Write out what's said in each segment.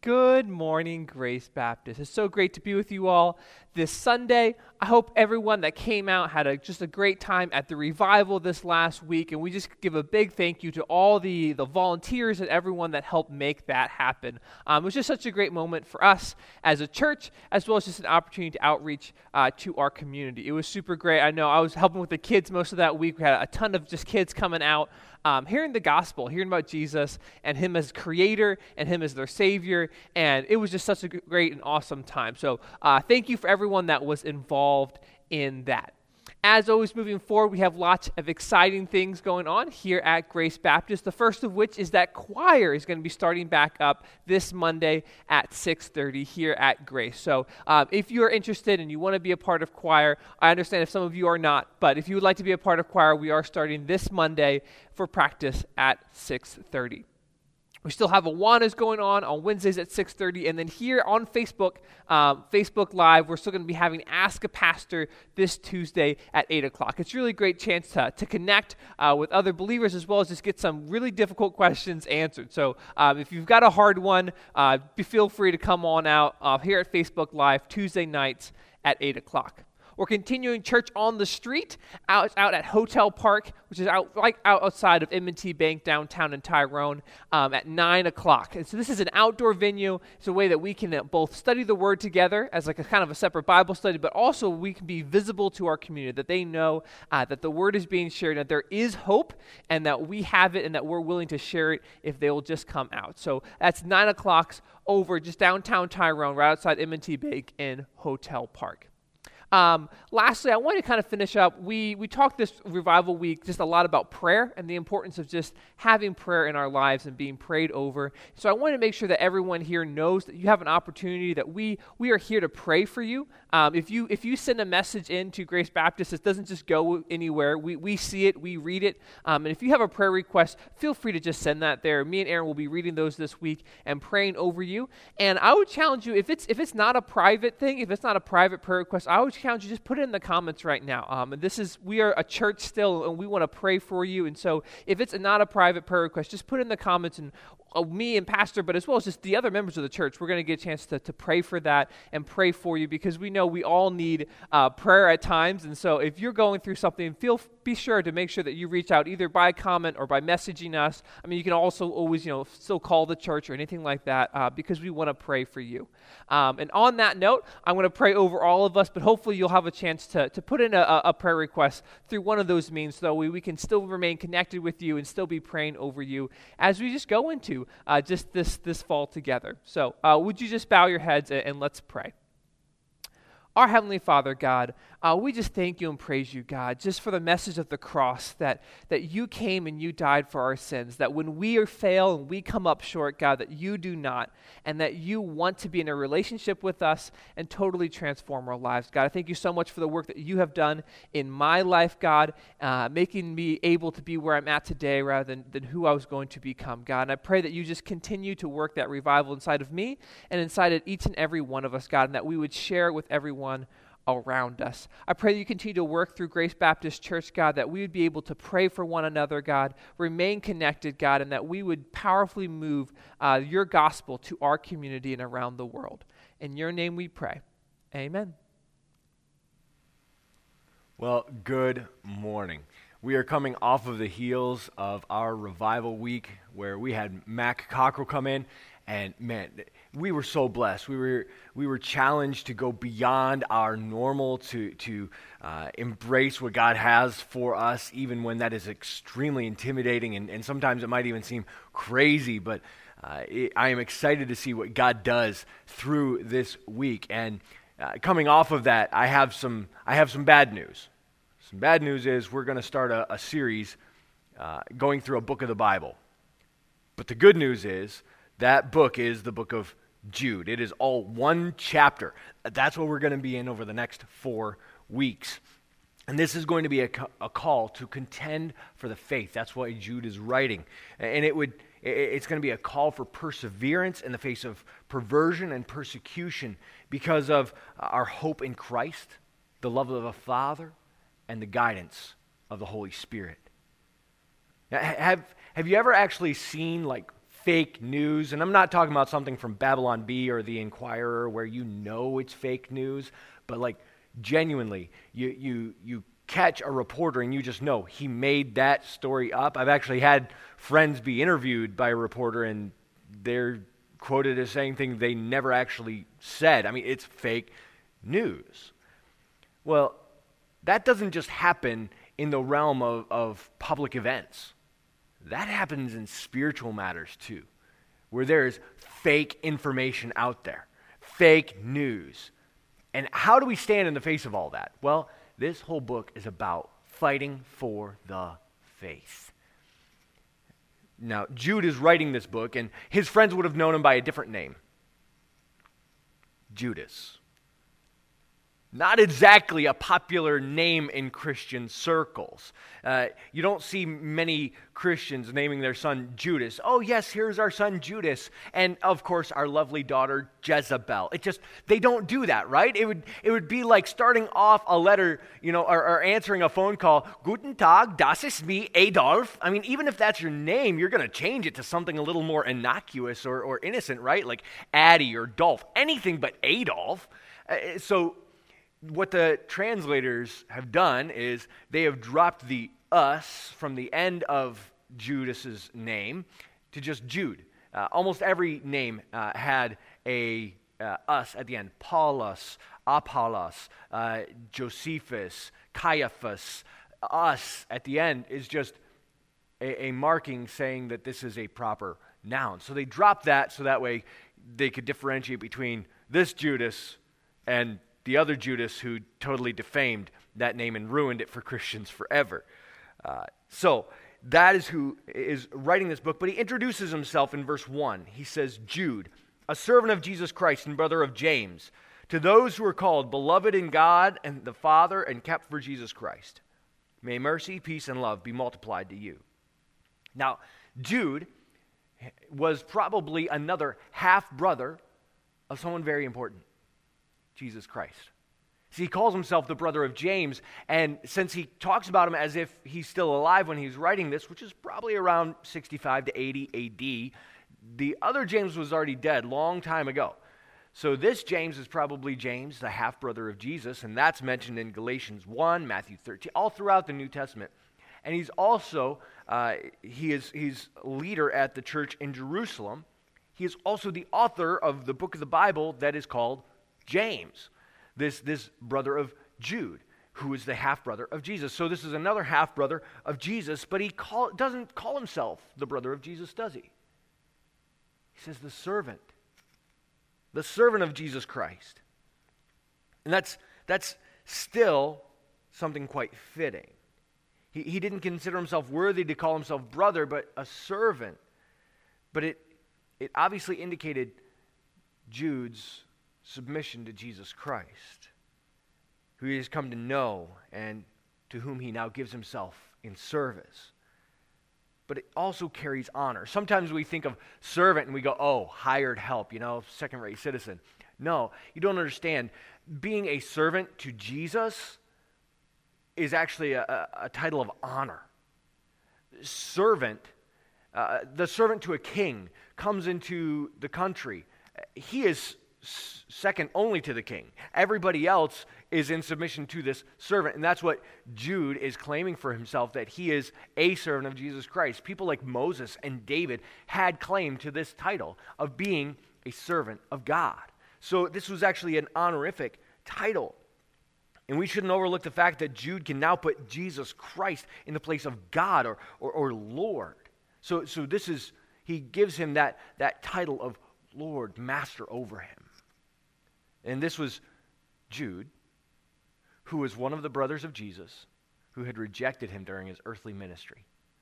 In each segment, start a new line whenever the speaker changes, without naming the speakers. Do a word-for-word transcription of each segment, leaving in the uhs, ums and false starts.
Good morning, Grace Baptist. It's so great to be with you all this Sunday. I hope everyone that came out had a, just a great time at the revival this last week, and we just give a big thank you to all the, the volunteers and everyone that helped make that happen. Um, it was just such a great moment for us as a church, as well as just an opportunity to outreach uh, to our community. It was super great. I know I was helping with the kids most of that week. We had a ton of just kids coming out, um, hearing the gospel, hearing about Jesus and Him as Creator and Him as their Savior. And it was just such a great and awesome time. So uh, thank you for everyone that was involved in that. As always, moving forward, we have lots of exciting things going on here at Grace Baptist. The first of which is that choir is going to be starting back up this Monday at six thirty here at Grace. So um, if you're interested and you want to be a part of choir, I understand if some of you are not, but if you would like to be a part of choir, we are starting this Monday for practice at six thirty. We still have Awanas going on on Wednesdays at six thirty, and then here on Facebook, um, Facebook Live, we're still going to be having Ask a Pastor this Tuesday at eight o'clock. It's a really great chance to, to connect uh, with other believers as well as just get some really difficult questions answered. So um, if you've got a hard one, uh, be, feel free to come on out uh, here at Facebook Live Tuesday nights at eight o'clock. We're continuing church on the street out, out at Hotel Park, which is out right out outside of M and T Bank downtown in Tyrone um, at nine o'clock. And so this is an outdoor venue. It's a way that we can uh, both study the Word together as like a kind of a separate Bible study, but also we can be visible to our community, that they know uh, that the Word is being shared, that there is hope, and that we have it, and that we're willing to share it if they will just come out. So that's nine o'clock over just downtown Tyrone, right outside M and T Bank in Hotel Park. Um, lastly, I want to kind of finish up. We we talked this revival week just a lot about prayer and the importance of just having prayer in our lives and being prayed over. So I want to make sure that everyone here knows that you have an opportunity, that we we are here to pray for you. Um, if you if you send a message in to Grace Baptist, it doesn't just go anywhere. We we see it, we read it, um, and if you have a prayer request, feel free to just send that there. Me and Aaron will be reading those this week and praying over you. And I would challenge you, if it's if it's not a private thing, if it's not a private prayer request, I would challenge you, just put it in the comments right now. Um, and this is, we are a church still, and we want to pray for you. And so if it's not a private prayer request, just put it in the comments, and uh, me and Pastor, but as well as just the other members of the church, we're going to get a chance to, to pray for that and pray for you, because we know we all need uh, prayer at times. And so if you're going through something, feel be sure to make sure that you reach out either by comment or by messaging us. I mean, you can also always, you know, still call the church or anything like that, uh, because we want to pray for you. Um, and on that note, I'm going to pray over all of us, but hopefully you'll have a chance to, to put in a, a prayer request through one of those means, so we, we can still remain connected with you and still be praying over you as we just go into uh, just this, this fall together. So uh, would you just bow your heads and, and let's pray. Our Heavenly Father, God, uh, we just thank you and praise you, God, just for the message of the cross, that, that you came and you died for our sins, that when we fail and we come up short, God, that you do not, and that you want to be in a relationship with us and totally transform our lives. God, I thank you so much for the work that you have done in my life, God, uh, making me able to be where I'm at today rather than, than who I was going to become, God. And I pray that you just continue to work that revival inside of me and inside of each and every one of us, God, and that we would share it with everyone around us. I pray that you continue to work through Grace Baptist Church, God, that we would be able to pray for one another, God, remain connected, God, and that we would powerfully move uh, your gospel to our community and around the world. In your name we pray. Amen.
Well, good morning. We are coming off of the heels of our revival week where we had Mac Cockrell come in, and man, we were so blessed. We were we were challenged to go beyond our normal, to to uh, embrace what God has for us, even when that is extremely intimidating, and, and sometimes it might even seem crazy. But uh, it, I am excited to see what God does through this week. And uh, coming off of that, I have some I have some bad news. Some bad news is we're going to start a, a series uh, going through a book of the Bible. But the good news is that book is the book of Jude. It is all one chapter. That's what we're going to be in over the next four weeks. And this is going to be a, a call to contend for the faith. That's why Jude is writing. And it would it's going to be a call for perseverance in the face of perversion and persecution because of our hope in Christ, the love of the Father, and the guidance of the Holy Spirit. Now, have, have you ever actually seen like fake news, and I'm not talking about something from Babylon Bee or The Inquirer where you know it's fake news, but like genuinely, you you you catch a reporter and you just know he made that story up. I've actually had friends be interviewed by a reporter and they're quoted as saying things they never actually said. I mean, it's fake news. Well, that doesn't just happen in the realm of, of public events. That happens in spiritual matters too, where there is fake information out there, fake news. And how do we stand in the face of all that? Well, this whole book is about fighting for the faith. Now, Jude is writing this book, and his friends would have known him by a different name. Judas. Not exactly a popular name in Christian circles. Uh, you don't see many Christians naming their son Judas. Oh yes, here's our son Judas, and of course our lovely daughter Jezebel. It just, they don't do that, right? It would it would be like starting off a letter, you know, or, or answering a phone call. Guten Tag, das ist me, Adolf. I mean, even if that's your name, you're going to change it to something a little more innocuous or, or innocent, right? Like Addie or Dolph, anything but Adolf. Uh, so. What the translators have done is they have dropped the us from the end of Judas's name to just Jude. Uh, almost every name uh, had a uh, us at the end. Paulus, Apollos, uh, Josephus, Caiaphas. Us at the end is just a, a marking saying that this is a proper noun. So they dropped that so that way they could differentiate between this Judas and the other Judas who totally defamed that name and ruined it for Christians forever. Uh, so that is who is writing this book, but he introduces himself in verse one. He says, Jude, a servant of Jesus Christ and brother of James, to those who are called, beloved in God and the Father and kept for Jesus Christ. May mercy, peace, and love be multiplied to you. Now, Jude was probably another half-brother of someone very important. Jesus Christ. See, he calls himself the brother of James, and since he talks about him as if he's still alive when he's writing this, which is probably around sixty-five to eighty A D, the other James was already dead long time ago. So this James is probably James, the half-brother of Jesus, and that's mentioned in Galatians one, Matthew thirteen, all throughout the New Testament. And he's also, uh, he is he's leader at the church in Jerusalem. He is also the author of the book of the Bible that is called James, this, this brother of Jude, who is the half-brother of Jesus. So this is another half-brother of Jesus, but he call, doesn't call himself the brother of Jesus, does he? He says the servant, the servant of Jesus Christ. And that's, that's still something quite fitting. He, he didn't consider himself worthy to call himself brother, but a servant. But it, it obviously indicated Jude's submission to Jesus Christ, who he has come to know and to whom he now gives himself in service. But it also carries honor. Sometimes we think of servant and we go, oh, hired help, you know, second-rate citizen. No, you don't understand. Being a servant to Jesus is actually a, a, a title of honor. Servant, uh, the servant to a king comes into the country. He is second only to the king. Everybody else is in submission to this servant, and that's what Jude is claiming for himself, that he is a servant of Jesus Christ. People like Moses and David had claim to this title of being a servant of God. So this was actually an honorific title. And we shouldn't overlook the fact that Jude can now put Jesus Christ in the place of God or, or, or Lord. So, so this is, he gives him that, that title of Lord, Master over him. And this was Jude, who was one of the brothers of Jesus, who had rejected him during his earthly ministry.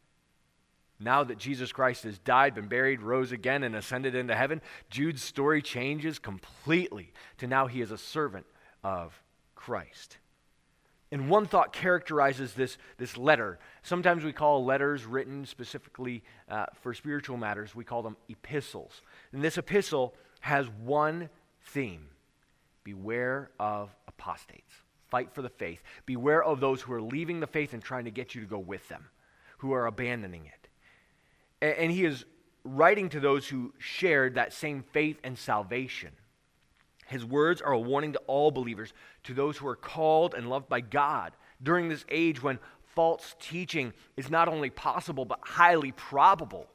Now that Jesus Christ has died, been buried, rose again, and ascended into heaven, Jude's story changes completely to now he is a servant of Christ. And one thought characterizes this, this letter. Sometimes we call letters written specifically uh, for spiritual matters, we call them epistles. And this epistle has one theme. Beware of apostates. Fight for the faith. Beware of those who are leaving the faith and trying to get you to go with them, who are abandoning it. And, and he is writing to those who shared that same faith and salvation. His words are a warning to all believers, to those who are called and loved by God during this age when false teaching is not only possible but highly probable.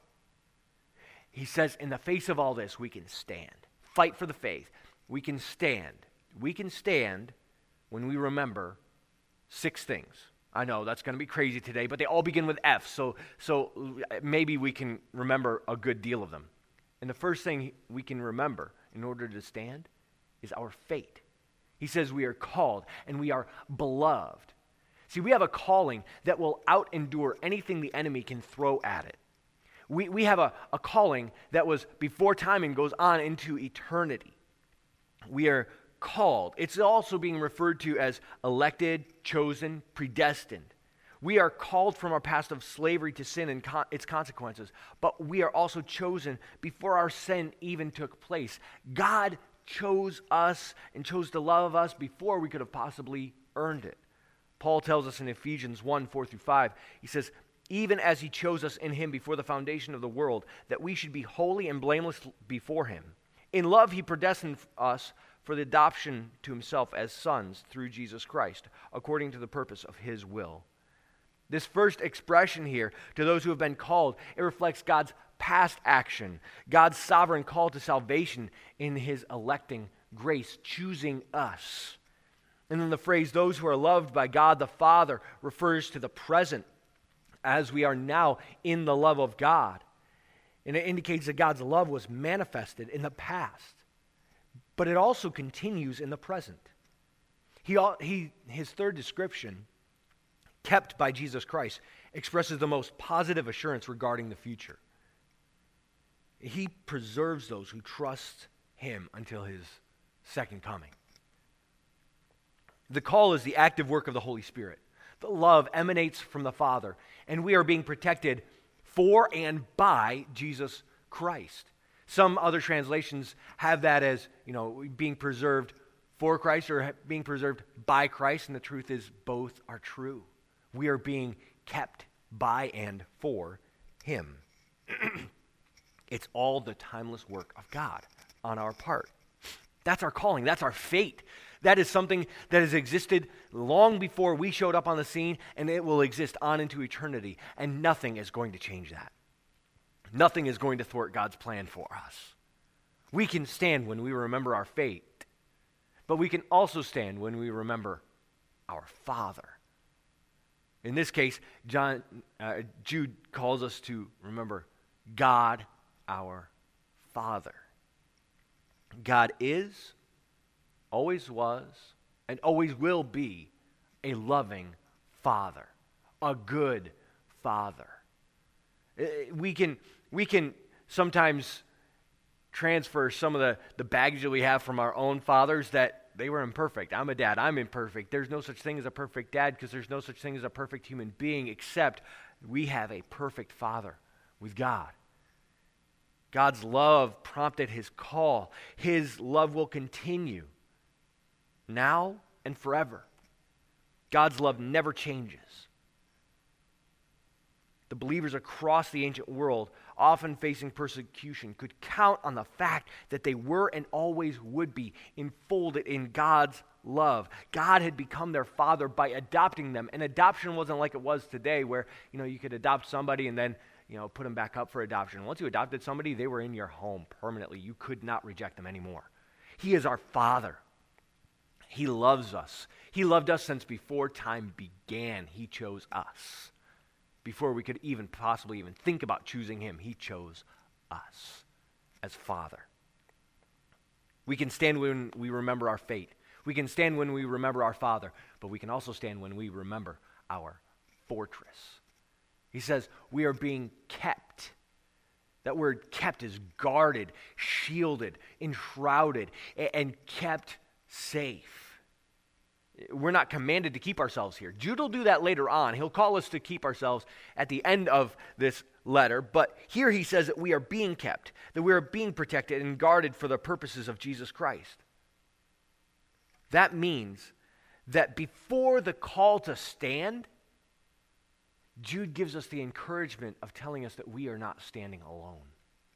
He says, in the face of all this, we can stand. Fight for the faith. We can stand. We can stand when we remember six things. I know that's going to be crazy today, but they all begin with F, so, so maybe we can remember a good deal of them. And the first thing we can remember in order to stand is our fate. He says we are called and we are beloved. See, we have a calling that will out-endure anything the enemy can throw at it. We, we have a, a calling that was before time and goes on into eternity. We are called. It's also being referred to as elected, chosen, predestined. We are called from our past of slavery to sin and con- its consequences, but we are also chosen before our sin even took place. God chose us and chose to love us before we could have possibly earned it. Paul tells us in Ephesians one, four through five, he says, even as he chose us in him before the foundation of the world, that we should be holy and blameless before him. In love he predestined us for the adoption to himself as sons through Jesus Christ, according to the purpose of his will. This first expression here, to those who have been called, it reflects God's past action, God's sovereign call to salvation in his electing grace, choosing us. And then the phrase, those who are loved by God the Father, refers to the present, as we are now in the love of God. And it indicates that God's love was manifested in the past, but it also continues in the present. He, he, his third description, kept by Jesus Christ, expresses the most positive assurance regarding the future. He preserves those who trust him until his second coming. The call is the active work of the Holy Spirit. The love emanates from the Father, and we are being protected for and by Jesus Christ. Some other translations have that as, you know, being preserved for Christ or being preserved by Christ, and the truth is both are true. We are being kept by and for him. It's all the timeless work of God on our part. That's our calling. That's our fate. That is something that has existed long before we showed up on the scene, and it will exist on into eternity, and nothing is going to change that. Nothing is going to thwart God's plan for us. We can stand when we remember our fate, but we can also stand when we remember our Father. In this case, John, uh, Jude calls us to remember God, our Father. God is, always was, and always will be a loving Father, a good Father. We can, we can sometimes transfer some of the, the baggage that we have from our own fathers that they were imperfect. I'm a dad. I'm imperfect. There's no such thing as a perfect dad because there's no such thing as a perfect human being except we have a perfect Father with God. God's love prompted his call. His love will continue now and forever. God's love never changes. The believers across the ancient world, often facing persecution, could count on the fact that they were and always would be enfolded in God's love. God had become their Father by adopting them. And adoption wasn't like it was today where, you know, you could adopt somebody and then, you know, put them back up for adoption. Once you adopted somebody, they were in your home permanently. You could not reject them anymore. He is our Father. He loves us. He loved us since before time began. He chose us. Before we could even possibly even think about choosing him, he chose us as Father. We can stand when we remember our fate. We can stand when we remember our Father, but we can also stand when we remember our fortress. He says we are being kept. That word kept is guarded, shielded, enshrouded, and kept safe. We're not commanded to keep ourselves here. Jude will do that later on. He'll call us to keep ourselves at the end of this letter. But here he says that we are being kept, that we are being protected and guarded for the purposes of Jesus Christ. That means that before the call to stand, Jude gives us the encouragement of telling us that we are not standing alone.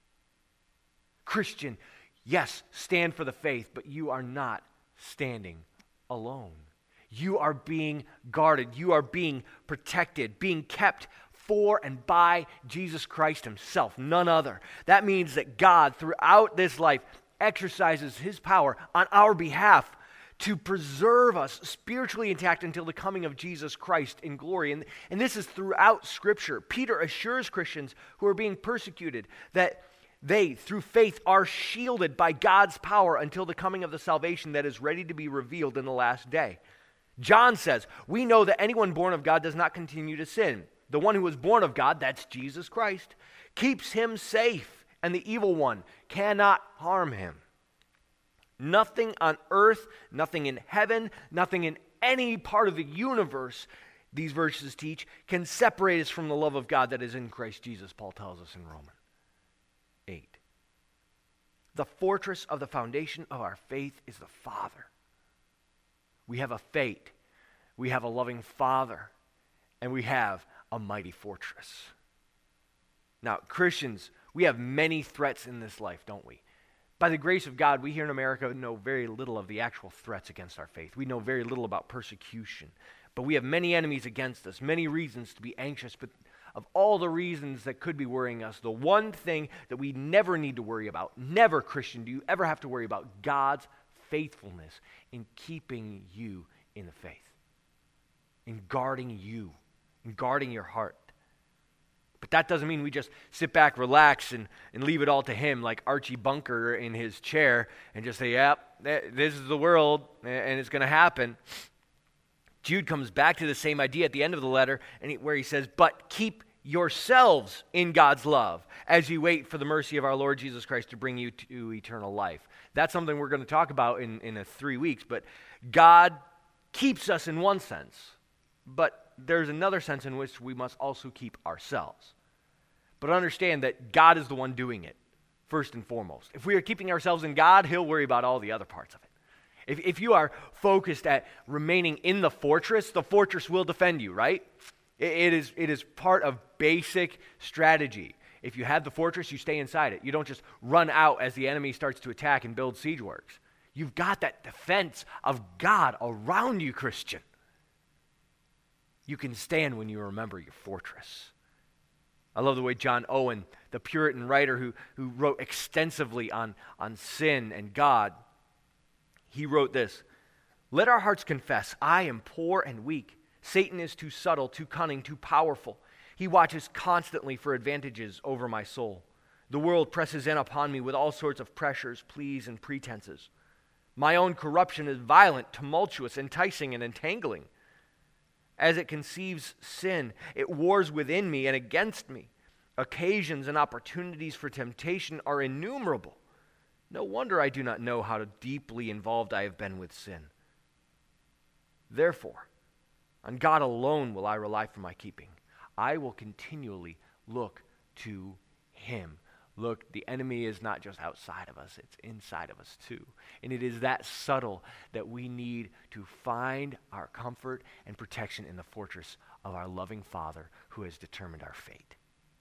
Christian, yes, stand for the faith, but you are not standing alone. You are being guarded. You are being protected, being kept for and by Jesus Christ himself, none other. That means that God, throughout this life, exercises his power on our behalf to preserve us spiritually intact until the coming of Jesus Christ in glory. And, and this is throughout Scripture. Peter assures Christians who are being persecuted that they, through faith, are shielded by God's power until the coming of the salvation that is ready to be revealed in the last day. John says, we know that anyone born of God does not continue to sin. The one who was born of God, that's Jesus Christ, keeps him safe, and the evil one cannot harm him. Nothing on earth, nothing in heaven, nothing in any part of the universe, these verses teach, can separate us from the love of God that is in Christ Jesus, Paul tells us in Romans eight. The fortress of the foundation of our faith is the Father. We have a fate, we have a loving Father, and we have a mighty fortress. Now, Christians, we have many threats in this life, don't we? By the grace of God, we here in America know very little of the actual threats against our faith. We know very little about persecution. But we have many enemies against us, many reasons to be anxious. But of all the reasons that could be worrying us, the one thing that we never need to worry about, never, Christian, do you ever have to worry about God's faithfulness in keeping you in the faith, in guarding you, in guarding your heart. But that doesn't mean we just sit back, relax, and, and leave it all to him like Archie Bunker in his chair and just say, yep, this is the world, and it's going to happen. Jude comes back to the same idea at the end of the letter and he, where he says, but keep yourselves in God's love as you wait for the mercy of our Lord Jesus Christ to bring you to eternal life. That's something we're going to talk about in, in a three weeks, but God keeps us in one sense, but there's another sense in which we must also keep ourselves. But understand that God is the one doing it, first and foremost. If we are keeping ourselves in God, he'll worry about all the other parts of it. If, if you are focused at remaining in the fortress, the fortress will defend you, right? It, it is, it is part of basic strategy. If you have the fortress, you stay inside it. You don't just run out as the enemy starts to attack and build siege works. You've got that defense of God around you, Christian. You can stand when you remember your fortress. I love the way John Owen, the Puritan writer who, who wrote extensively on, on sin and God, he wrote this, let our hearts confess, I am poor and weak. Satan is too subtle, too cunning, too powerful. He watches constantly for advantages over my soul. The world presses in upon me with all sorts of pressures, pleas, and pretenses. My own corruption is violent, tumultuous, enticing, and entangling. As it conceives sin, it wars within me and against me. Occasions and opportunities for temptation are innumerable. No wonder I do not know how deeply involved I have been with sin. Therefore, on God alone will I rely for my keeping. I will continually look to him. Look, the enemy is not just outside of us, it's inside of us too. And it is that subtle that we need to find our comfort and protection in the fortress of our loving Father who has determined our fate.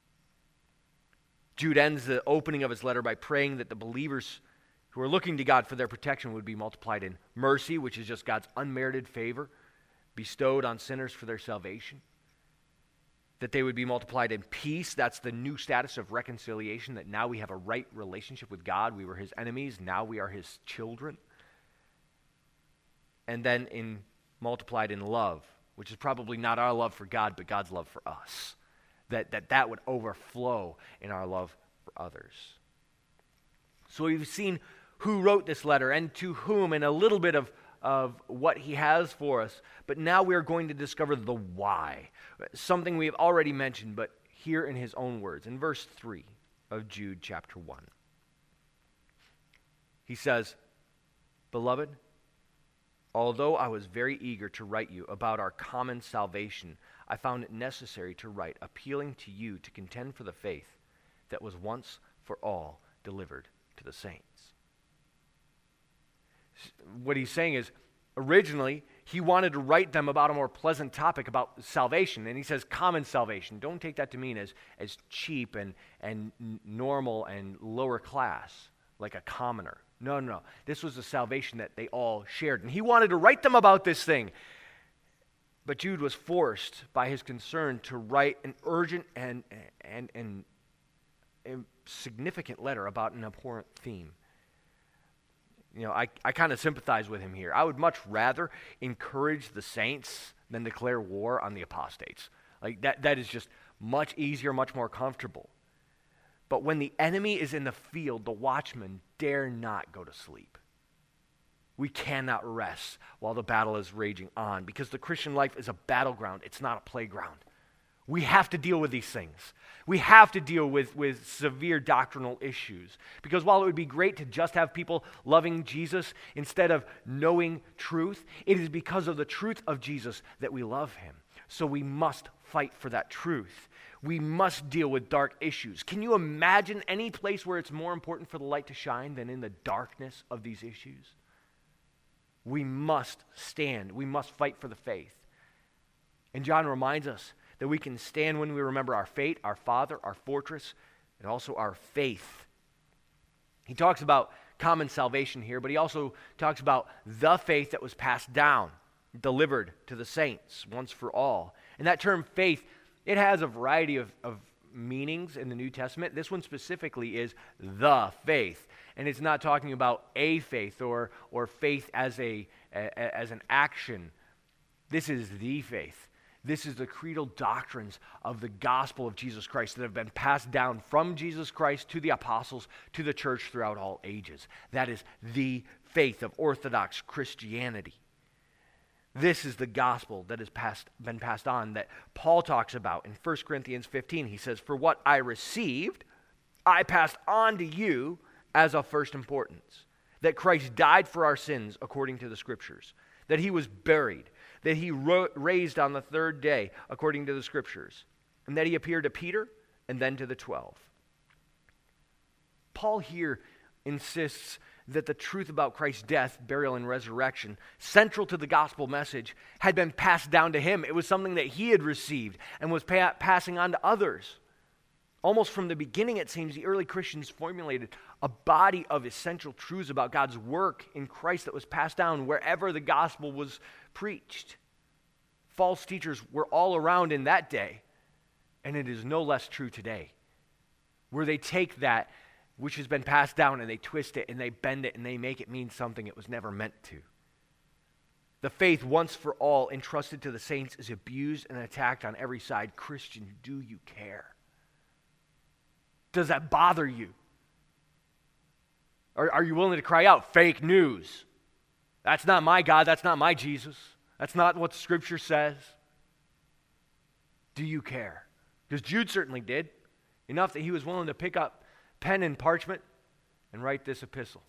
Jude ends the opening of his letter by praying that the believers who are looking to God for their protection would be multiplied in mercy, which is just God's unmerited favor bestowed on sinners for their salvation. That they would be multiplied in peace. That's the new status of reconciliation, that now we have a right relationship with God. We were his enemies, now we are his children. And then in multiplied in love, which is probably not our love for God, but God's love for us. That that, that would overflow in our love for others. So we've seen who wrote this letter and to whom, and a little bit of of what he has for us. But now we are going to discover the why. Something we have already mentioned, but here in his own words. In verse three of Jude chapter one. He says, Beloved, although I was very eager to write you about our common salvation, I found it necessary to write, appealing to you to contend for the faith that was once for all delivered to the saints. What he's saying is, originally, he wanted to write them about a more pleasant topic about salvation. And he says common salvation. Don't take that to mean as, as cheap and, and normal and lower class. like a commoner. No, no, no. This was a salvation that they all shared. And he wanted to write them about this thing. But Jude was forced by his concern to write an urgent and, and, and, and significant letter about an abhorrent theme. You know, I, I kind of sympathize with him here. I would much rather encourage the saints than declare war on the apostates. Like that, that is just much easier, much more comfortable. But when the enemy is in the field, the watchmen dare not go to sleep. We cannot rest while the battle is raging on, because the Christian life is a battleground. It's not a playground. We have to deal with these things. We have to deal with, with severe doctrinal issues. Because while it would be great to just have people loving Jesus instead of knowing truth, it is because of the truth of Jesus that we love him. So we must fight for that truth. We must deal with dark issues. Can you imagine any place where it's more important for the light to shine than in the darkness of these issues? We must stand. We must fight for the faith. And John reminds us that we can stand when we remember our fate, our Father, our fortress, and also our faith. He talks about common salvation here, but he also talks about the faith that was passed down, delivered to the saints once for all. And that term faith, it has a variety of, of meanings in the New Testament. This one specifically is the faith. And it's not talking about a faith or, or faith as, a, a, as an action. This is the faith. This is the creedal doctrines of the gospel of Jesus Christ that have been passed down from Jesus Christ to the apostles to the church throughout all ages. That is the faith of Orthodox Christianity. This is the gospel that has passed, been passed on that Paul talks about in First Corinthians fifteen. He says, "For what I received, I passed on to you as of first importance, that Christ died for our sins according to the Scriptures, that he was buried, that he ro- raised on the third day according to the Scriptures, and that he appeared to Peter and then to the twelve." Paul here insists that the truth about Christ's death, burial, and resurrection, central to the gospel message, had been passed down to him. It was something that he had received and was pa- passing on to others. Almost from the beginning, it seems, the early Christians formulated a body of essential truths about God's work in Christ that was passed down wherever the gospel was preached. False teachers were all around in that day, and it is no less true today, where they take that which has been passed down and they twist it and they bend it and they make it mean something it was never meant to. The faith once for all entrusted to the saints is abused and attacked on every side. Christian, do you care? Does that bother you? Or are you willing to cry out, fake news? That's not my God. That's not my Jesus. That's not what Scripture says. Do you care? Because Jude certainly did. Enough that he was willing to pick up pen and parchment and write this epistle.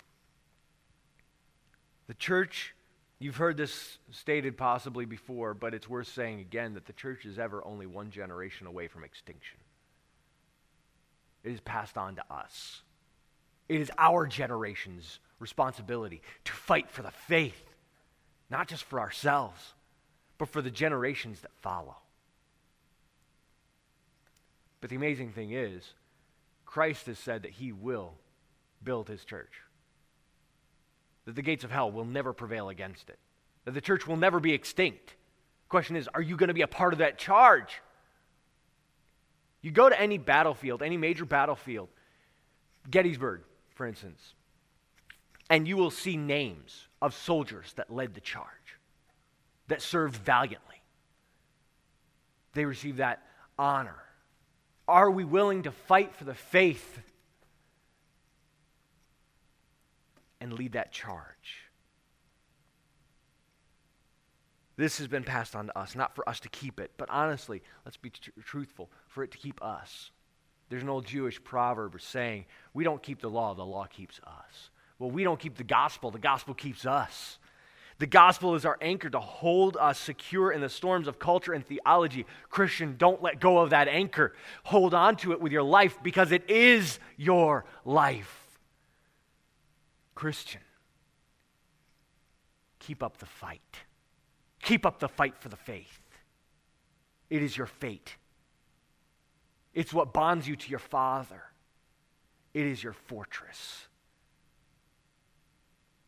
The church, you've heard this stated possibly before, but it's worth saying again that the church is ever only one generation away from extinction. It is passed on to us. It is our generation's responsibility to fight for the faith, not just for ourselves, but for the generations that follow. But the amazing thing is, Christ has said that he will build his church, that the gates of hell will never prevail against it, that the church will never be extinct. The question is, are you going to be a part of that charge? You go to any battlefield, any major battlefield, Gettysburg, for instance, and you will see names of soldiers that led the charge, that served valiantly. They received that honor. Are we willing to fight for the faith and lead that charge? This has been passed on to us, not for us to keep it, but honestly, let's be tr- truthful, for it to keep us. There's an old Jewish proverb saying, we don't keep the law, the law keeps us. Well, we don't keep the gospel, the gospel keeps us. The gospel is our anchor to hold us secure in the storms of culture and theology. Christian, don't let go of that anchor. Hold on to it with your life because it is your life. Christian, keep up the fight. Keep up the fight for the faith. It is your fate. It's what bonds you to your Father. It is your fortress.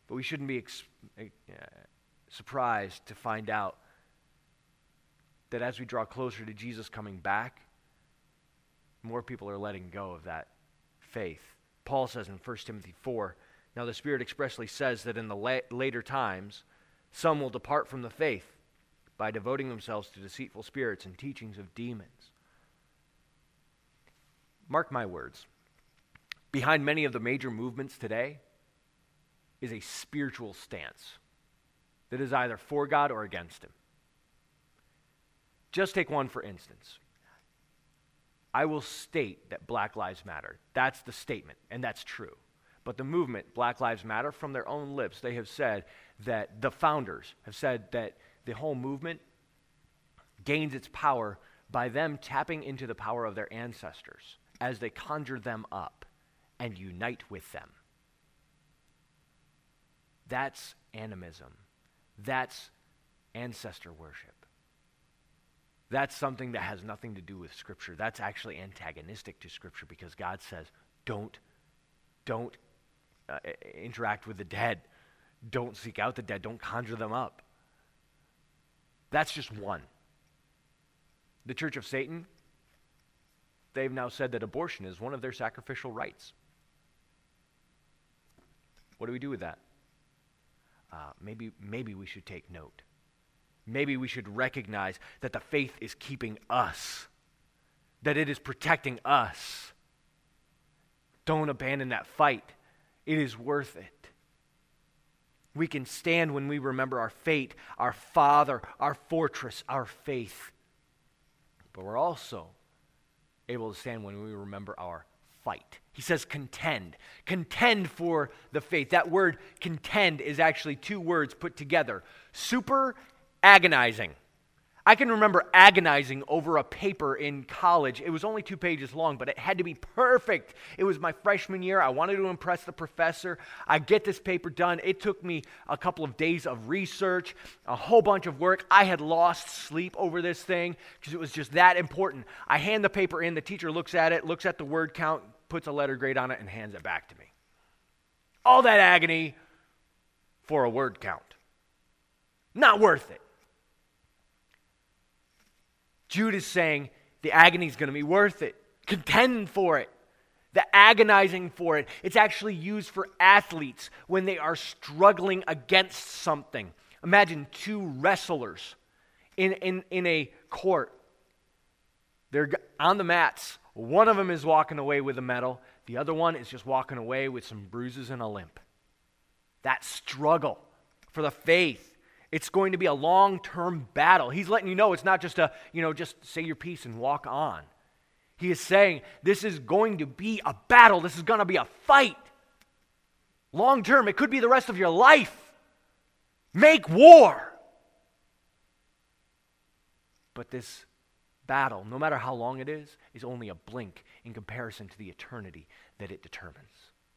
But we shouldn't be ex- uh, surprised to find out that as we draw closer to Jesus coming back, more people are letting go of that faith. Paul says in First Timothy four, now the Spirit expressly says that in the la- later times, some will depart from the faith by devoting themselves to deceitful spirits and teachings of demons. Mark my words. Behind many of the major movements today is a spiritual stance that is either for God or against Him. Just take one for instance. I will state that Black Lives Matter. That's the statement, and that's true. But the movement, Black Lives Matter, from their own lips, they have said that the founders have said that the whole movement gains its power by them tapping into the power of their ancestors as they conjure them up and unite with them. That's animism. That's ancestor worship. That's something that has nothing to do with Scripture. That's actually antagonistic to Scripture because God says, don't, don't uh, interact with the dead. Don't seek out the dead. Don't conjure them up. That's just one. The Church of Satan, they've now said that abortion is one of their sacrificial rites. What do we do with that? Uh, maybe, maybe we should take note. Maybe we should recognize that the faith is keeping us, that it is protecting us. Don't abandon that fight. It is worth it. We can stand when we remember our fate, our Father, our fortress, our faith. But we're also able to stand when we remember our fight. He says contend. Contend for the faith. That word contend is actually two words put together. Super agonizing. I can remember agonizing over a paper in college. It was only two pages long, but it had to be perfect. It was my freshman year. I wanted to impress the professor. I get this paper done. It took me a couple of days of research, a whole bunch of work. I had lost sleep over this thing because it was just that important. I hand the paper in. The teacher looks at it, looks at the word count, puts a letter grade on it, and hands it back to me. All that agony for a word count. Not worth it. Jude is saying the agony is going to be worth it. Contend for it. The agonizing for it. It's actually used for athletes when they are struggling against something. Imagine two wrestlers in, in, in a court. They're on the mats. One of them is walking away with a medal. The other one is just walking away with some bruises and a limp. That struggle for the faith. It's going to be a long-term battle. He's letting you know it's not just a, you know, just say your piece and walk on. He is saying this is going to be a battle. This is going to be a fight. Long-term, it could be the rest of your life. Make war. But this battle, no matter how long it is, is only a blink in comparison to the eternity that it determines.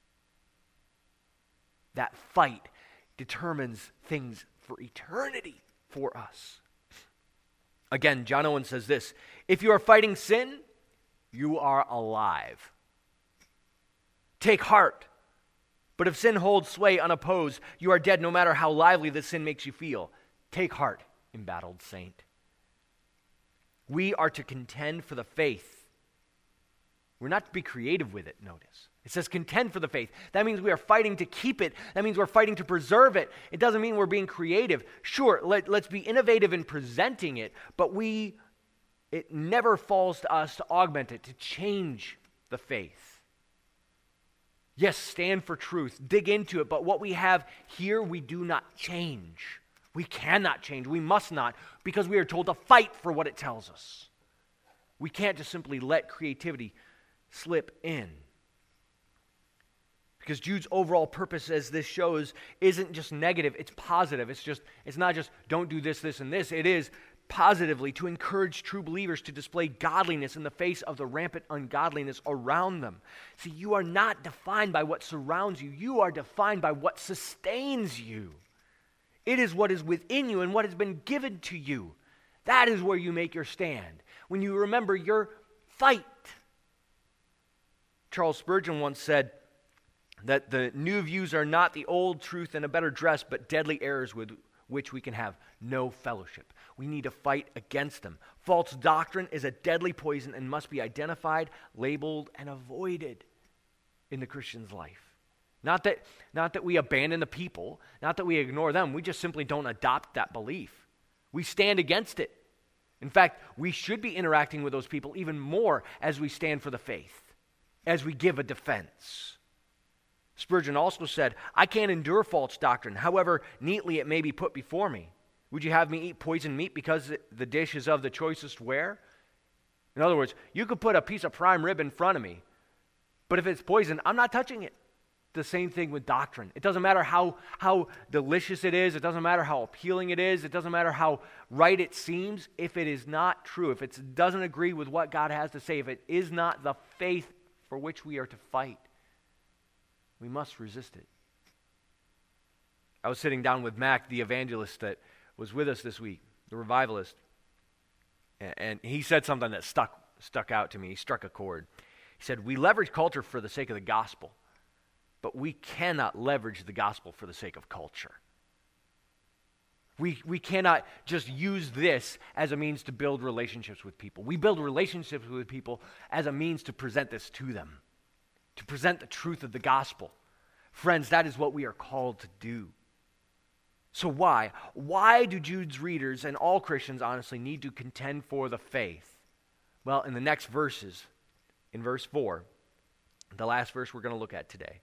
That fight determines things for eternity for us. Again, John Owen says this, if you are fighting sin, you are alive. Take heart. But if sin holds sway unopposed, you are dead no matter how lively the sin makes you feel. Take heart, embattled saint. We are to contend for the faith. We're not to be creative with it, notice. It says contend for the faith. That means we are fighting to keep it. That means we're fighting to preserve it. It doesn't mean we're being creative. Sure, let, let's be innovative in presenting it, but we, it never falls to us to augment it, to change the faith. Yes, stand for truth, dig into it, but what we have here, we do not change. We cannot change. We must not, because we are told to fight for what it tells us. We can't just simply let creativity slip in. Because Jude's overall purpose, as this shows, isn't just negative, it's positive. It's just, it's not just don't do this, this, and this. It is positively to encourage true believers to display godliness in the face of the rampant ungodliness around them. See, you are not defined by what surrounds you. You are defined by what sustains you. It is what is within you and what has been given to you. That is where you make your stand. When you remember your fight. Charles Spurgeon once said, that the new views are not the old truth in a better dress, but deadly errors with which we can have no fellowship. We need to fight against them. False doctrine is a deadly poison and must be identified, labeled, and avoided in the Christian's life. Not that, not that we abandon the people, not that we ignore them. We just simply don't adopt that belief. We stand against it. In fact, we should be interacting with those people even more as we stand for the faith, as we give a defense. Spurgeon also said, I can't endure false doctrine, however neatly it may be put before me. Would you have me eat poisoned meat because the dish is of the choicest ware? In other words, you could put a piece of prime rib in front of me, but if it's poison, I'm not touching it. The same thing with doctrine. It doesn't matter how, how delicious it is. It doesn't matter how appealing it is. It doesn't matter how right it seems. If it is not true, if it doesn't agree with what God has to say, if it is not the faith for which we are to fight, we must resist it. I was sitting down with Mac, the evangelist that was with us this week, the revivalist, and he said something that stuck stuck out to me. He struck a chord. He said, we leverage culture for the sake of the gospel, but we cannot leverage the gospel for the sake of culture. We, we cannot just use this as a means to build relationships with people. We build relationships with people as a means to present this to them, to present the truth of the gospel. Friends, that is what we are called to do. So why? Why do Jude's readers and all Christians honestly need to contend for the faith? Well, in the next verses, in verse four, the last verse we're going to look at today,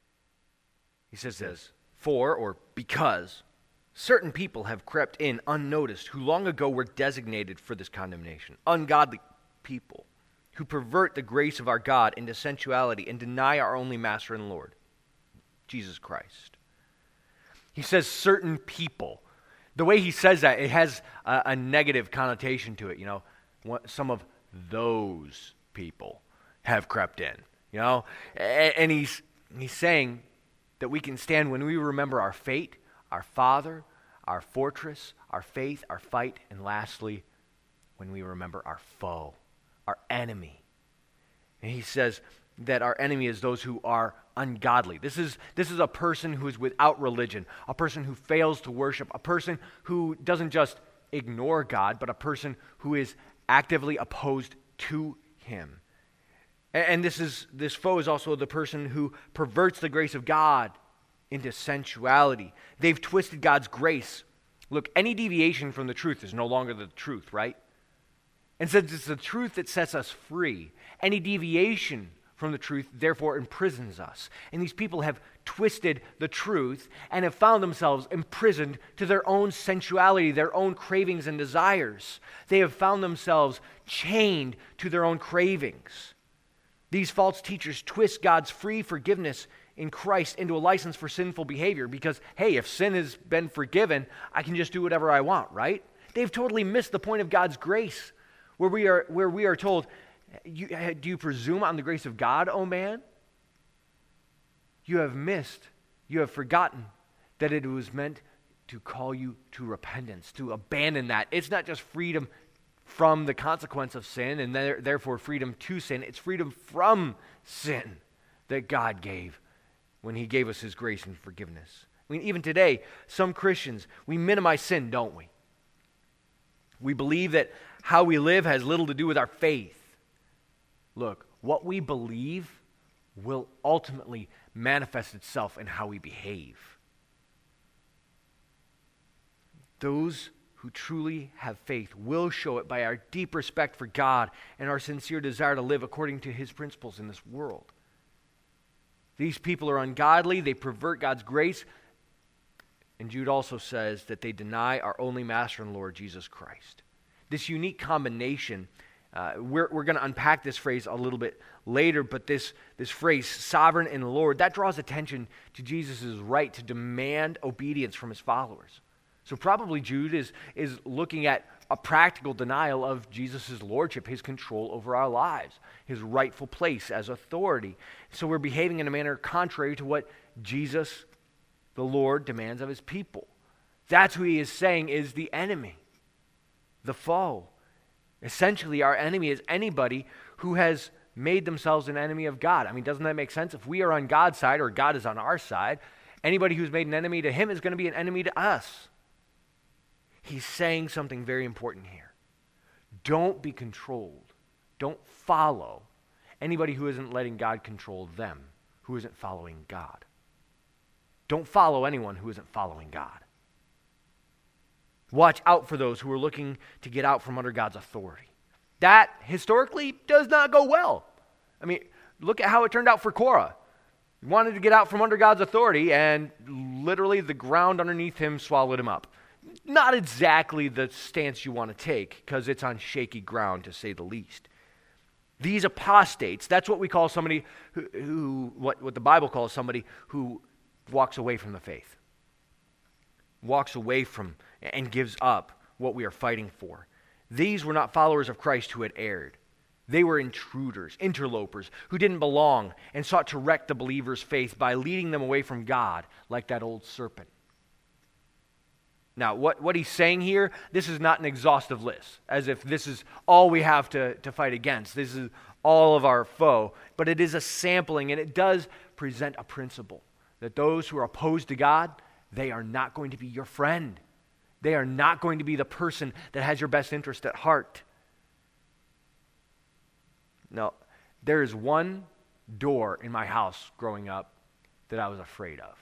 he says this, for, or because, certain people have crept in unnoticed who long ago were designated for this condemnation, ungodly people who pervert the grace of our God into sensuality and deny our only Master and Lord, Jesus Christ. He says certain people. The way he says that, it has a, a negative connotation to it. You know, what, some of those people have crept in. You know, and, and he's he's saying that we can stand when we remember our fate, our Father, our fortress, our faith, our fight, and lastly, when we remember our foe, our enemy. And he says that our enemy is those who are ungodly. This is, this is a person who is without religion, a person who fails to worship, a person who doesn't just ignore God, but a person who is actively opposed to him. And, and this is this foe is also the person who perverts the grace of God into sensuality. They've twisted God's grace. Look, any deviation from the truth is no longer the truth, right? And since it's the truth that sets us free, any deviation from the truth therefore imprisons us. And these people have twisted the truth and have found themselves imprisoned to their own sensuality, their own cravings and desires. They have found themselves chained to their own cravings. These false teachers twist God's free forgiveness in Christ into a license for sinful behavior because, hey, if sin has been forgiven, I can just do whatever I want, right? They've totally missed the point of God's grace, where we are, where we are told, you, do you presume on the grace of God, O man? You have missed, you have forgotten that it was meant to call you to repentance, to abandon that. It's not just freedom from the consequence of sin and there, therefore freedom to sin. It's freedom from sin that God gave when he gave us his grace and forgiveness. I mean, even today, some Christians, we minimize sin, don't we? We believe that how we live has little to do with our faith. Look, what we believe will ultimately manifest itself in how we behave. Those who truly have faith will show it by our deep respect for God and our sincere desire to live according to his principles in this world. These people are ungodly, they pervert God's grace, and Jude also says that they deny our only Master and Lord, Jesus Christ. This unique combination, uh, we're, we're going to unpack this phrase a little bit later, but this, this phrase, sovereign and Lord, that draws attention to Jesus' right to demand obedience from his followers. So probably Jude is, is looking at a practical denial of Jesus' lordship, his control over our lives, his rightful place as authority. So we're behaving in a manner contrary to what Jesus, the Lord, demands of his people. That's who he is saying is the enemy, the foe. Essentially, our enemy is anybody who has made themselves an enemy of God. I mean, doesn't that make sense? If we are on God's side or God is on our side, anybody who's made an enemy to him is going to be an enemy to us. He's saying something very important here. Don't be controlled. Don't follow anybody who isn't letting God control them, who isn't following God. Don't follow anyone who isn't following God. Watch out for those who are looking to get out from under God's authority. That, historically, does not go well. I mean, look at how it turned out for Korah. He wanted to get out from under God's authority, and literally the ground underneath him swallowed him up. Not exactly the stance you want to take, because it's on shaky ground, to say the least. These apostates, that's what we call somebody who, who what, what the Bible calls somebody who walks away from the faith. Walks away from and gives up what we are fighting for. These were not followers of Christ who had erred. They were intruders, interlopers, who didn't belong and sought to wreck the believer's faith by leading them away from God like that old serpent. Now, what, what he's saying here, this is not an exhaustive list, as if this is all we have to, to fight against. This is all of our foe. But it is a sampling, and it does present a principle that those who are opposed to God, they are not going to be your friend. They are not going to be the person that has your best interest at heart. No, there is one door in my house growing up that I was afraid of.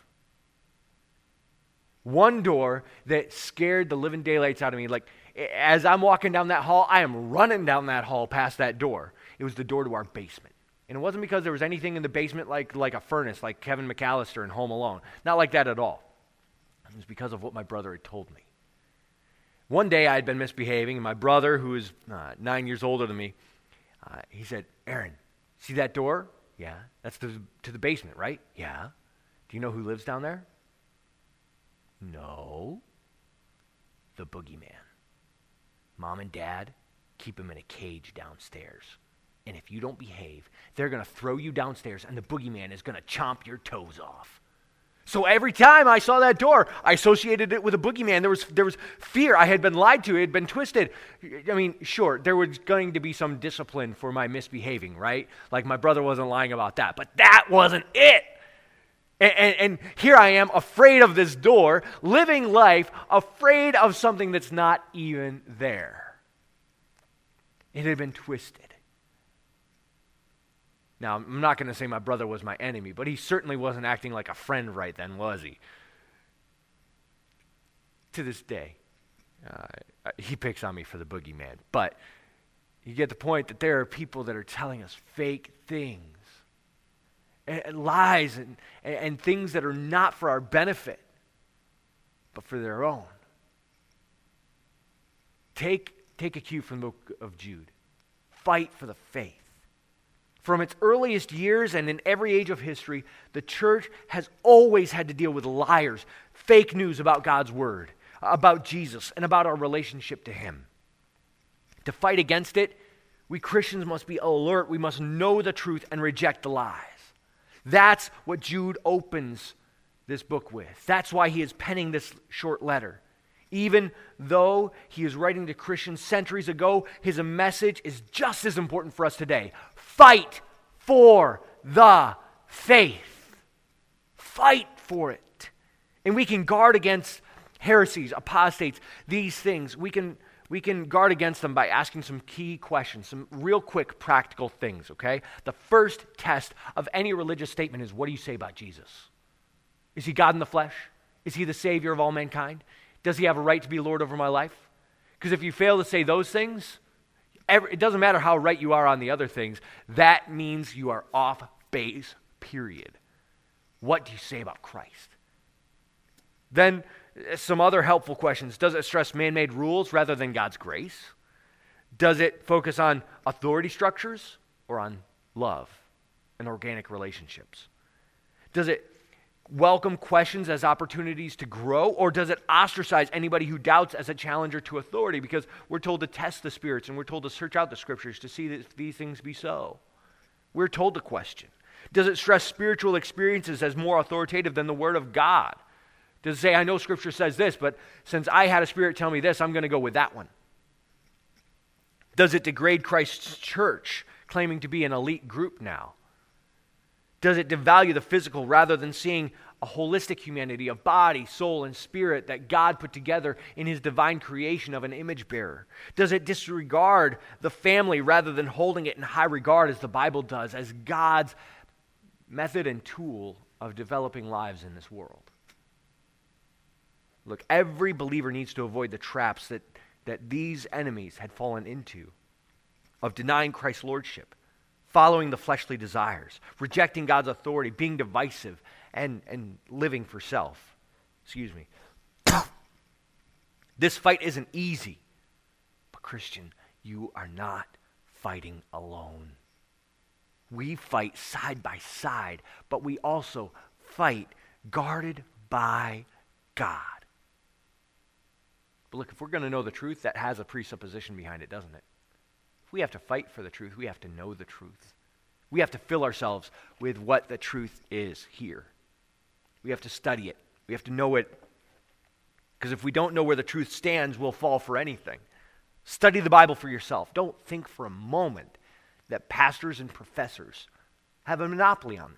One door that scared the living daylights out of me. Like, as I'm walking down that hall, I am running down that hall past that door. It was the door to our basement. And it wasn't because there was anything in the basement like, like a furnace, like Kevin McAllister in Home Alone. Not like that at all. It was because of what my brother had told me. One day I had been misbehaving, and my brother, who is uh, nine years older than me, uh, he said, "Aaron, see that door? Yeah. That's to, to the basement, right? Yeah. Do you know who lives down there?" "No." "The boogeyman. Mom and Dad keep him in a cage downstairs. And if you don't behave, they're going to throw you downstairs, and the boogeyman is going to chomp your toes off." So every time I saw that door, I associated it with a boogeyman. There was there was fear. I had been lied to. It had been twisted. I mean, sure, there was going to be some discipline for my misbehaving, right? Like my brother wasn't lying about that. But that wasn't it. And, and, and here I am, afraid of this door, living life, afraid of something that's not even there. It had been twisted. Now, I'm not going to say my brother was my enemy, but he certainly wasn't acting like a friend right then, was he? To this day, uh, he picks on me for the boogeyman. But you get the point that there are people that are telling us fake things, and, and lies, and, and, and things that are not for our benefit, but for their own. Take, take a cue from the book of Jude. Fight for the faith. From its earliest years and in every age of history, the church has always had to deal with liars, fake news about God's word, about Jesus, and about our relationship to him. To fight against it, we Christians must be alert. We must know the truth and reject the lies. That's what Jude opens this book with. That's why he is penning this short letter. Even though he is writing to Christians centuries ago, his message is just as important for us today. Fight for the faith. Fight for it. And we can guard against heresies, apostates, these things. We can, we can guard against them by asking some key questions, some real quick practical things, okay? The first test of any religious statement is, what do you say about Jesus? Is he God in the flesh? Is he the Savior of all mankind? Does he have a right to be Lord over my life? Because if you fail to say those things, every, it doesn't matter how right you are on the other things. That means you are off base, period. What do you say about Christ? Then some other helpful questions. Does it stress man-made rules rather than God's grace? Does it focus on authority structures or on love and organic relationships? Does it welcome questions as opportunities to grow, or does it ostracize anybody who doubts as a challenger to authority? Because we're told to test the spirits and we're told to search out the scriptures to see if these things be so. We're told to question. Does it stress spiritual experiences as more authoritative than the Word of God? Does it say, I know Scripture says this, but since I had a spirit tell me this, I'm going to go with that one? Does it degrade Christ's church, claiming to be an elite group now? Does it devalue the physical rather than seeing a holistic humanity of body, soul, and spirit that God put together in his divine creation of an image bearer? Does it disregard the family rather than holding it in high regard as the Bible does, as God's method and tool of developing lives in this world? Look, every believer needs to avoid the traps that, that these enemies had fallen into of denying Christ's lordship, following the fleshly desires, rejecting God's authority, being divisive, and, and living for self. Excuse me. This fight isn't easy. But Christian, you are not fighting alone. We fight side by side, but we also fight guarded by God. But look, if we're going to know the truth, that has a presupposition behind it, doesn't it? If we have to fight for the truth, we have to know the truth. We have to fill ourselves with what the truth is here. We have to study it. We have to know it. Because if we don't know where the truth stands, we'll fall for anything. Study the Bible for yourself. Don't think for a moment that pastors and professors have a monopoly on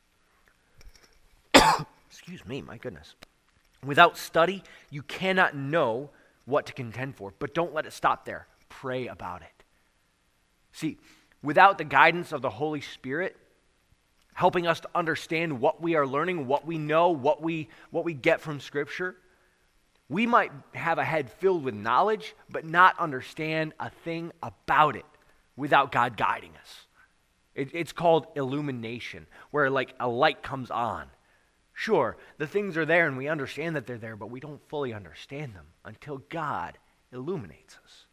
this. Excuse me, my goodness. Without study, you cannot know what to contend for. But don't let it stop there. Pray about it. See, without the guidance of the Holy Spirit, helping us to understand what we are learning, what we know, what we, what we get from Scripture, we might have a head filled with knowledge, but not understand a thing about it without God guiding us. It, it's called illumination, where like a light comes on. Sure, the things are there and we understand that they're there, but we don't fully understand them until God illuminates us.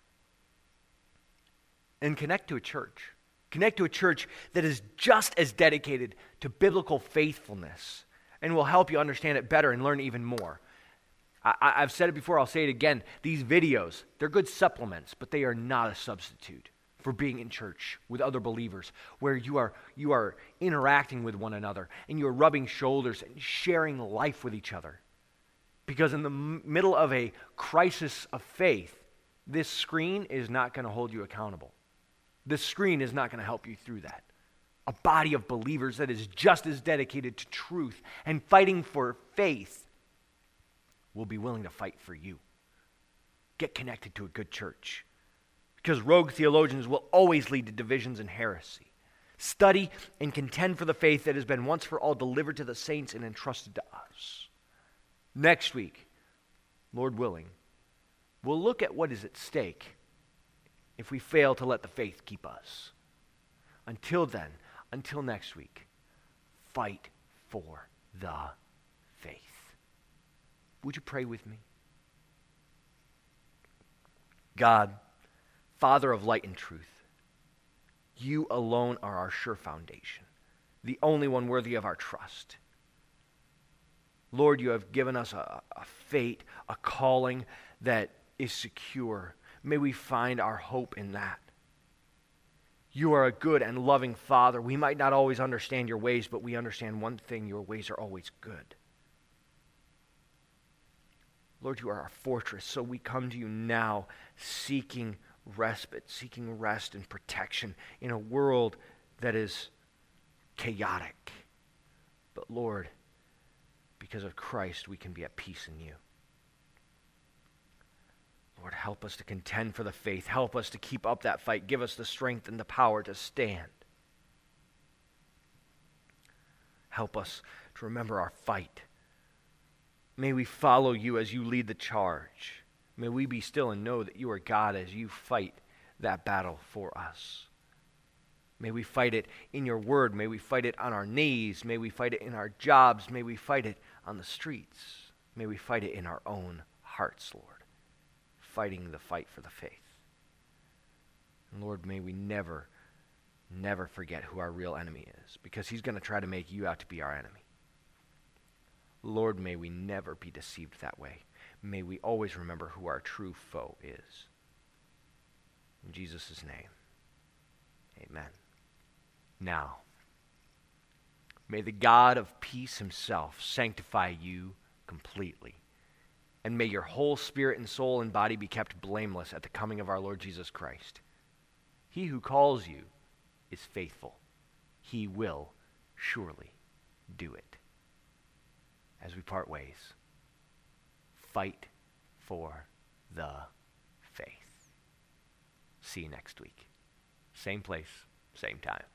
And connect to a church. Connect to a church that is just as dedicated to biblical faithfulness and will help you understand it better and learn even more. I, I've said it before, I'll say it again. These videos, they're good supplements, but they are not a substitute for being in church with other believers, where you are you are interacting with one another and you're rubbing shoulders and sharing life with each other. Because in the m- middle of a crisis of faith, this screen is not going to hold you accountable. This screen is not going to help you through that. A body of believers that is just as dedicated to truth and fighting for faith will be willing to fight for you. Get connected to a good church. Because rogue theologians will always lead to divisions and heresy. Study and contend for the faith that has been once for all delivered to the saints and entrusted to us. Next week, Lord willing, we'll look at what is at stake if we fail to let the faith keep us. Until then, until next week, fight for the faith. Would you pray with me? God, Father of light and truth, you alone are our sure foundation, the only one worthy of our trust. Lord, you have given us a, a fate, a calling that is secure. May we find our hope in that. You are a good and loving Father. We might not always understand your ways, but we understand one thing: your ways are always good. Lord, you are our fortress, so we come to you now seeking respite, seeking rest and protection in a world that is chaotic. But Lord, because of Christ, we can be at peace in you. Lord, help us to contend for the faith. Help us to keep up that fight. Give us the strength and the power to stand. Help us to remember our fight. May we follow you as you lead the charge. May we be still and know that you are God as you fight that battle for us. May we fight it in your word. May we fight it on our knees. May we fight it in our jobs. May we fight it on the streets. May we fight it in our own hearts, Lord, fighting the fight for the faith. And Lord, may we never, never forget who our real enemy is, because he's going to try to make you out to be our enemy. Lord, may we never be deceived that way. May we always remember who our true foe is. In Jesus' name, amen. Now, may the God of peace himself sanctify you completely, and may your whole spirit and soul and body be kept blameless at the coming of our Lord Jesus Christ. He who calls you is faithful. He will surely do it. As we part ways, fight for the faith. See you next week. Same place, same time.